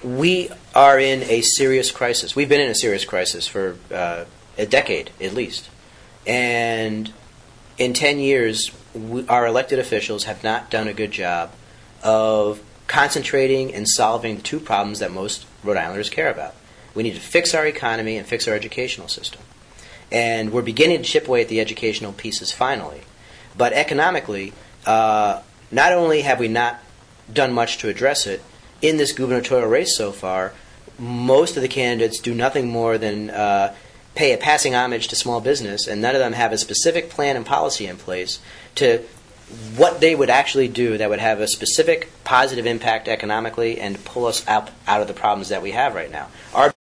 we are in a serious crisis. We've been in a serious crisis for a decade at least. And in 10 years, our elected officials have not done a good job of concentrating and solving the two problems that most Rhode Islanders care about. We need to fix our economy and fix our educational system. And we're beginning to chip away at the educational pieces finally. But economically, not only have we not done much to address it, in this gubernatorial race so far, most of the candidates do nothing more than pay a passing homage to small business, and none of them have a specific plan and policy in place to what they would actually do that would have a specific positive impact economically and pull us up out of the problems that we have right now. Our